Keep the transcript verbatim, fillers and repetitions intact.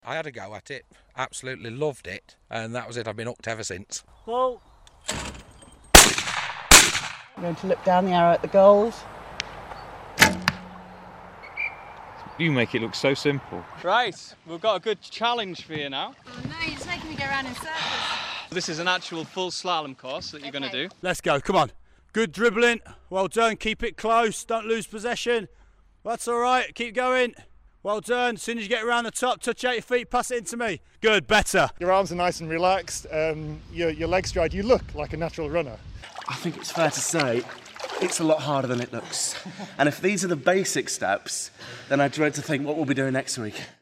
I had a go at it, absolutely loved it, and that was it. I've been hooked ever since. Well, I'm going to look down the arrow at the goals. You make it look so simple. right, we've got a good challenge for you now. Oh no, you're just making me go around in circles. This is an actual full slalom course that you're going to Okay. do. Let's go, come on. Good dribbling, well done, keep it close, don't lose possession. That's all right, keep going. Well done, as soon as you get around the top, touch out your feet, pass it into me. Good, better. Your arms are nice and relaxed, um, your, your legs stride, you look like a natural runner. I think it's fair to say it's a lot harder than it looks. And if these are the basic steps, then I dread to think what we'll be doing next week.